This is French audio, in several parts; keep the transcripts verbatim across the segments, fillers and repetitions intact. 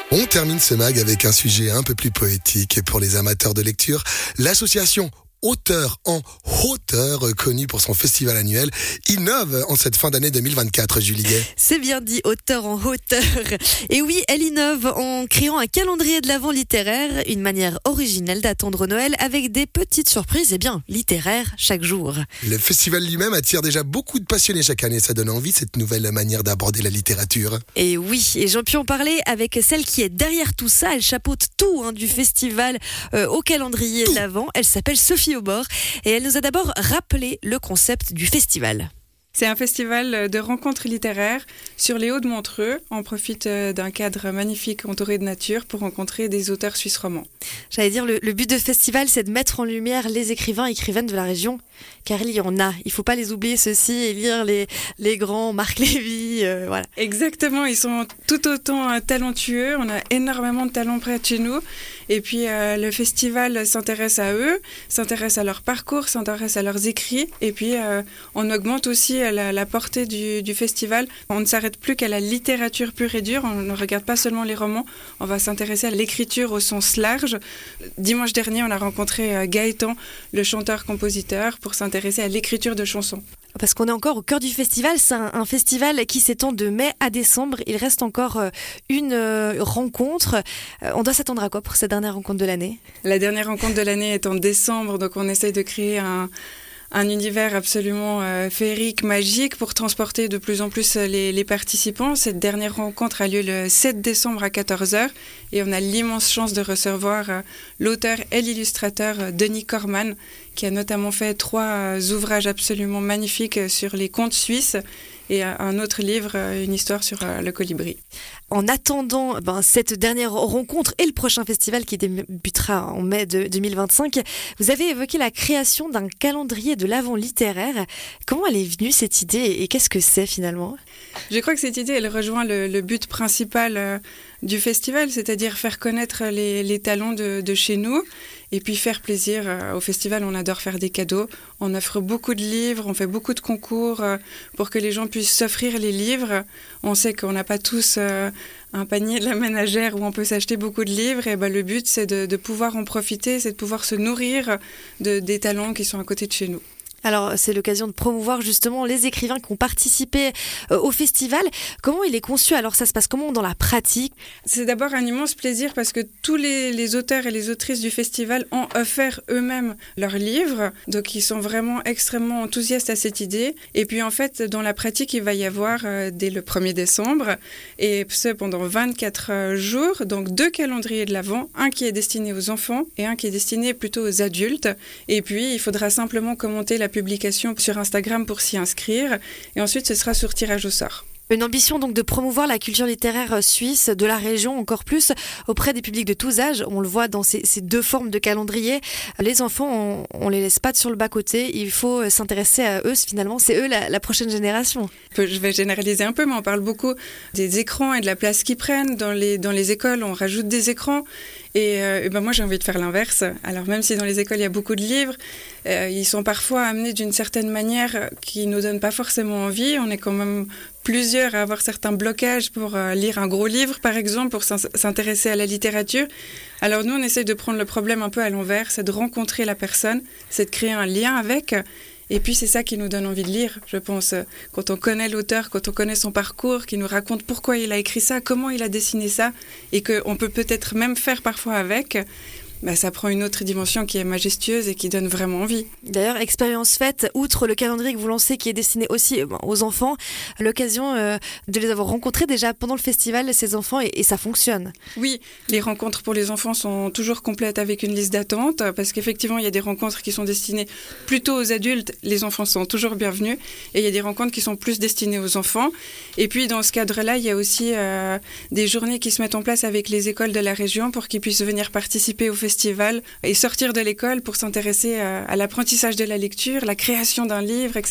On termine ce mag avec un sujet un peu plus poétique et pour les amateurs de lecture, l'association Auteur en hauteur, connu pour son festival annuel, innove en cette fin d'année deux mille vingt-quatre, Julie Gay. C'est bien dit, Auteur en hauteur. Et oui, elle innove en créant un calendrier de l'Avent littéraire, une manière originelle d'attendre Noël avec des petites surprises, et bien, littéraires chaque jour. Le festival lui-même attire déjà beaucoup de passionnés chaque année, ça donne envie cette nouvelle manière d'aborder la littérature. Et oui, et j'en puis en parler avec celle qui est derrière tout ça, elle chapeaute tout hein, du festival euh, au calendrier de l'Avent, elle s'appelle Sophie Aubord et elle nous a d'abord rappelé le concept du festival. C'est un festival de rencontres littéraires sur les Hauts de Montreux. On profite d'un cadre magnifique entouré de nature pour rencontrer des auteurs suisses romans. J'allais dire, le, le but de ce festival, c'est de mettre en lumière les écrivains et écrivaines de la région, car il y en a. Il ne faut pas les oublier, ceux-ci, et lire les, les grands, Marc Lévy, euh, voilà. Exactement, ils sont tout autant euh, talentueux. On a énormément de talents près de chez nous. Et puis, euh, le festival s'intéresse à eux, s'intéresse à leur parcours, s'intéresse à leurs écrits. Et puis, euh, on augmente aussi La, la portée du, du festival. On ne s'arrête plus qu'à la littérature pure et dure. On ne regarde pas seulement les romans. On va s'intéresser à l'écriture au sens large. Dimanche dernier, on a rencontré Gaëtan, le chanteur-compositeur, pour s'intéresser à l'écriture de chansons. Parce qu'on est encore au cœur du festival. C'est un, un festival qui s'étend de mai à décembre. Il reste encore euh, une euh, rencontre. Euh, on doit s'attendre à quoi pour cette dernière rencontre de l'année ? La dernière rencontre de l'année est en décembre, donc on essaye de créer un... un univers absolument euh, féerique, magique pour transporter de plus en plus les, les participants. Cette dernière rencontre a lieu le sept décembre à quatorze heures et on a l'immense chance de recevoir euh, l'auteur et l'illustrateur euh, Denis Corman qui a notamment fait trois euh, ouvrages absolument magnifiques sur les contes suisses et un autre livre, une histoire sur le colibri. En attendant ben, cette dernière rencontre et le prochain festival qui débutera en mai de deux mille vingt-cinq, vous avez évoqué la création d'un calendrier de l'Avent littéraire. Comment elle est venue cette idée et qu'est-ce que c'est finalement ? Je crois que cette idée, elle rejoint le, le but principal euh, du festival, c'est-à-dire faire connaître les, les talents de, de chez nous et puis faire plaisir. Euh, au festival, on adore faire des cadeaux. On offre beaucoup de livres, on fait beaucoup de concours euh, pour que les gens puissent s'offrir les livres. On sait qu'on n'a pas tous euh, un panier de la ménagère où on peut s'acheter beaucoup de livres. Et ben, le but, c'est de, de pouvoir en profiter, c'est de pouvoir se nourrir de, des talents qui sont à côté de chez nous. Alors, c'est l'occasion de promouvoir justement les écrivains qui ont participé euh, au festival. Comment il est conçu ? Alors, ça se passe comment dans la pratique ? C'est d'abord un immense plaisir parce que tous les, les auteurs et les autrices du festival ont offert eux-mêmes leurs livres. Donc, ils sont vraiment extrêmement enthousiastes à cette idée. Et puis, en fait, dans la pratique, il va y avoir euh, dès le premier décembre, et ce pendant vingt-quatre jours, donc deux calendriers de l'Avent, un qui est destiné aux enfants et un qui est destiné plutôt aux adultes. Et puis, il faudra simplement commenter la publication sur Instagram pour s'y inscrire et ensuite ce sera sur tirage au sort. Une ambition donc de promouvoir la culture littéraire suisse, de la région encore plus, auprès des publics de tous âges. On le voit dans ces, ces deux formes de calendrier. Les enfants, on, on les laisse pas sur le bas-côté. Il faut s'intéresser à eux. Finalement, c'est eux la, la prochaine génération. Je vais généraliser un peu, mais on parle beaucoup des écrans et de la place qu'ils prennent. Dans les, dans les écoles, on rajoute des écrans. Et, euh, et ben moi, j'ai envie de faire l'inverse. Alors, même si dans les écoles, il y a beaucoup de livres, euh, ils sont parfois amenés d'une certaine manière qui ne nous donne pas forcément envie. On est quand même plusieurs à avoir certains blocages pour euh, lire un gros livre, par exemple, pour s'intéresser à la littérature. Alors, nous, on essaye de prendre le problème un peu à l'envers. C'est de rencontrer la personne, c'est de créer un lien avec. Et puis, c'est ça qui nous donne envie de lire, je pense. Quand on connaît l'auteur, quand on connaît son parcours, qui nous raconte pourquoi il a écrit ça, comment il a dessiné ça, et qu'on peut peut-être même faire parfois avec, bah, ça prend une autre dimension qui est majestueuse et qui donne vraiment envie. D'ailleurs, expérience faite, outre le calendrier que vous lancez, qui est destiné aussi aux enfants, l'occasion euh, de les avoir rencontrés déjà pendant le festival, ces enfants, et, et ça fonctionne. Oui, les rencontres pour les enfants sont toujours complètes avec une liste d'attente, parce qu'effectivement, il y a des rencontres qui sont destinées plutôt aux adultes, les enfants sont toujours bienvenus, et il y a des rencontres qui sont plus destinées aux enfants. Et puis, dans ce cadre-là, il y a aussi euh, des journées qui se mettent en place avec les écoles de la région pour qu'ils puissent venir participer au festival festival et sortir de l'école pour s'intéresser à, à l'apprentissage de la lecture, la création d'un livre, et cetera.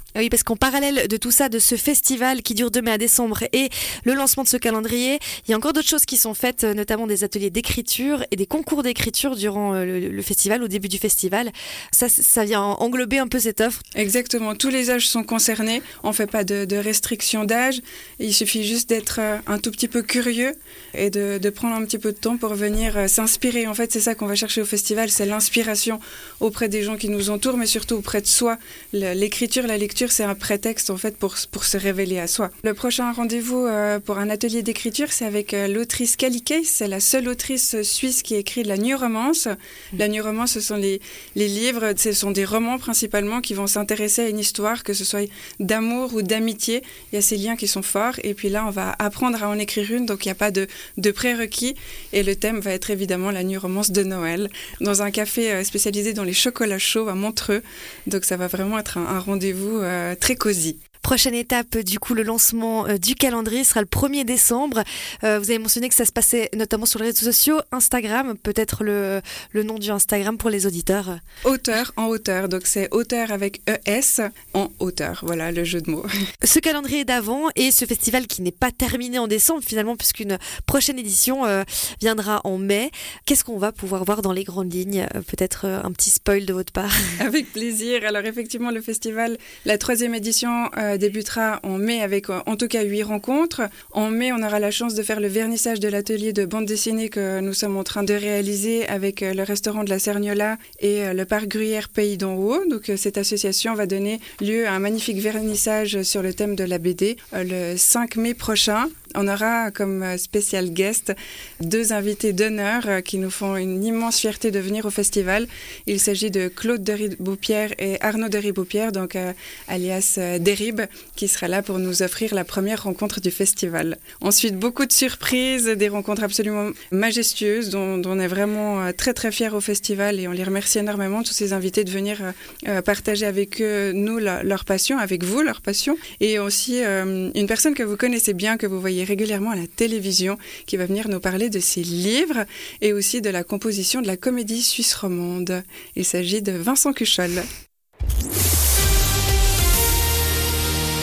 Oui, parce qu'en parallèle de tout ça, de ce festival qui dure de mai à décembre et le lancement de ce calendrier, il y a encore d'autres choses qui sont faites, notamment des ateliers d'écriture et des concours d'écriture durant le, le festival, au début du festival. Ça, ça vient englober un peu cette offre. Exactement, tous les âges sont concernés. On ne fait pas de, de restriction d'âge. Il suffit juste d'être un tout petit peu curieux et de, de prendre un petit peu de temps pour venir s'inspirer. En fait, c'est ça qu'on va chercher au festival, c'est l'inspiration auprès des gens qui nous entourent, mais surtout auprès de soi. L'écriture, la lecture, c'est un prétexte en fait pour, pour se révéler à soi. Le prochain rendez-vous euh, pour un atelier d'écriture, c'est avec euh, l'autrice Cally Case. C'est la seule autrice suisse qui écrit de la new romance. Mmh. La new romance, ce sont les, les livres, ce sont des romans principalement qui vont s'intéresser à une histoire, que ce soit d'amour ou d'amitié. Il y a ces liens qui sont forts et puis là, on va apprendre à en écrire une, donc il n'y a pas de, de prérequis et le thème va être évidemment la new romance de Noël dans un café euh, spécialisé dans les chocolats chauds à Montreux. Donc ça va vraiment être un, un rendez-vous Euh, très cosy. Prochaine étape, du coup, le lancement euh, du calendrier sera le premier décembre. Euh, vous avez mentionné que ça se passait notamment sur les réseaux sociaux, Instagram, peut-être le, le nom du Instagram pour les auditeurs. Auteur en hauteur, donc c'est auteur avec E S en hauteur, voilà le jeu de mots. Ce calendrier d'avant et ce festival qui n'est pas terminé en décembre finalement, puisqu'une prochaine édition euh, viendra en mai. Qu'est-ce qu'on va pouvoir voir dans les grandes lignes? Peut-être euh, un petit spoil de votre part. Avec plaisir. Alors effectivement, le festival, la troisième édition euh, débutera en mai avec en tout cas huit rencontres. En mai, on aura la chance de faire le vernissage de l'atelier de bande dessinée que nous sommes en train de réaliser avec le restaurant de la Cerniola et le parc Gruyère Pays d'en Haut. Donc cette association va donner lieu à un magnifique vernissage sur le thème de la B D le cinq mai prochain. On aura comme spécial guest deux invités d'honneur qui nous font une immense fierté de venir au festival. Il s'agit de Claude de Ribaupierre et Arnaud de Ribaupierre, donc euh, alias euh, Derib, qui sera là pour nous offrir la première rencontre du festival. Ensuite, beaucoup de surprises, des rencontres absolument majestueuses dont, dont on est vraiment euh, très très fiers au festival et on les remercie énormément, tous ces invités, de venir euh, partager avec eux, nous, la, leur passion, avec vous, leur passion. Et aussi euh, une personne que vous connaissez bien, que vous voyez régulièrement à la télévision, qui va venir nous parler de ses livres et aussi de la composition de la comédie suisse romande. Il s'agit de Vincent Cuchol.